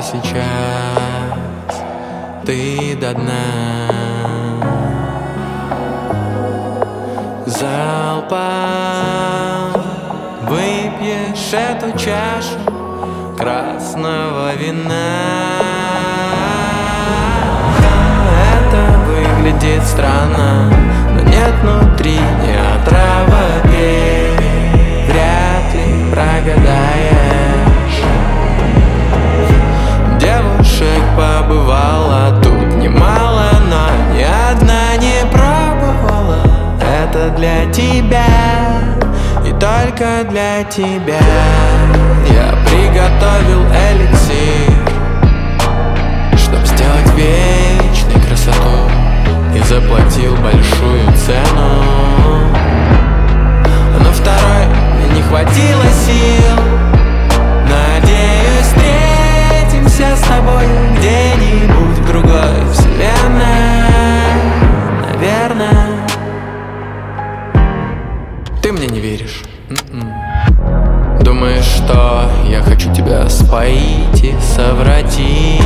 сейчас ты до дна. Залпом выпьешь эту чашу красного вина. Это выглядит странно, но нет внутри ни отрава. Пей, вряд ли прогадаешь. Девушек побывало тут немало, но ни одна не пробовала. Это для тебя и только для тебя. Я приготовил эликсир, чтоб сделать вечной красоту, и заплатил большую цену. Но второй мне не хватило сил. Надеюсь, встретимся с тобой где-нибудь в другой вселенной. Наверное. Ты мне не веришь? Думаешь, что я хочу тебя споить и совратить?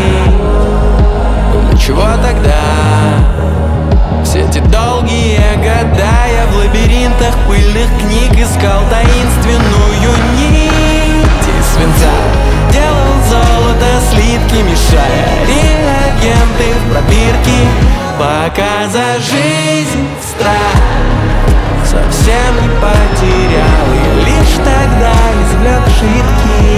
Ну для чего тогда все эти долгие года я в лабиринтах пыльных книг искал таинственную нить из свинца? Делал золото слитки, мешая реагенты в пробирки, пока за жизнь страх совсем не потерял. И лишь тогда извлек жидкий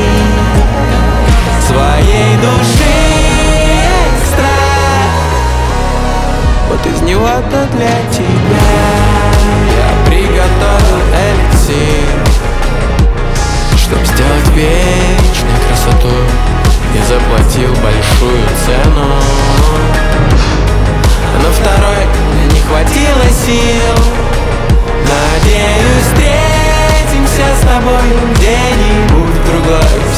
своей души экстракт. Вот из него-то для тебя я приготовил эликсир, чтоб сделать вечной красоту, и заплатил большую цену. Но второй мне не хватило сил. Надеюсь, встретимся с тобой где-нибудь в другой